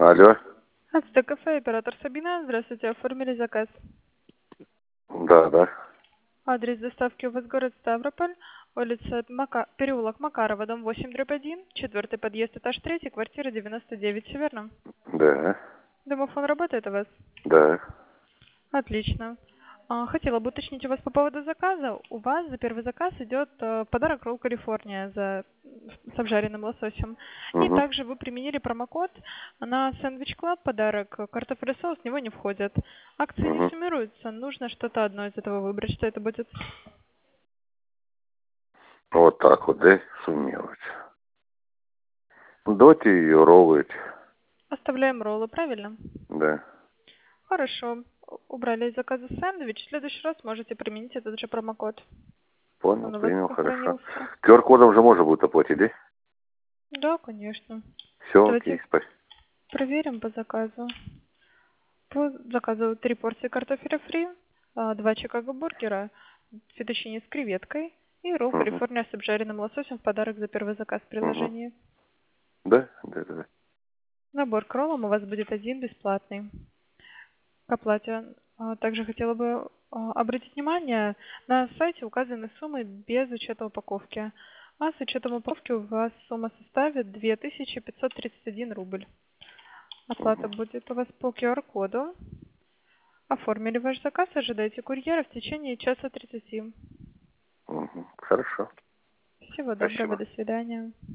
Алло. Ацтек кафе, оператор Сабина. Здравствуйте, оформили заказ. Да, да. Адрес доставки у вас город Ставрополь, улица переулок Макарова, дом 8/1, четвертый подъезд, этаж 3, квартира 99, все верно? Да. Домофон работает у вас? Да. Отлично. Хотела бы уточнить у вас по поводу заказа. У вас за первый заказ идет подарок ролл Калифорния с обжаренным лососем. И Угу. также вы применили промокод на Сэндвич Клаб подарок. Картофель и соус в него не входят. Акции не Угу. суммируются. Нужно что-то одно из этого выбрать. Что это будет? Вот так вот, да, суммировать. Давайте ее ровать. Оставляем роллы, правильно? Да. Хорошо. Убрали из заказа сэндвич. В следующий раз можете применить этот же промокод. Понял, Он у вас принял, хорошо. сохранился. QR-кодом же можно будет оплатить, да? Да, конечно. Все, окей, Давайте спасибо. проверим по заказу. По заказу 3 порции картофеля фри, 2 чикаго бургера, фетучини с креветкой и ролл Угу. Калифорния с обжаренным лососем в подарок за первый заказ в Угу. приложении. Да, да, да. Набор к роллам у вас будет один бесплатный. К оплате также хотела бы обратить внимание, на сайте указаны суммы без учета упаковки. А с учетом упаковки у вас сумма составит 2531 рубль. Оплата Угу. будет у вас по QR-коду. Оформили ваш заказ, ожидайте курьера в течение часа 30. Угу. Хорошо. Всего доброго, Спасибо. до свидания.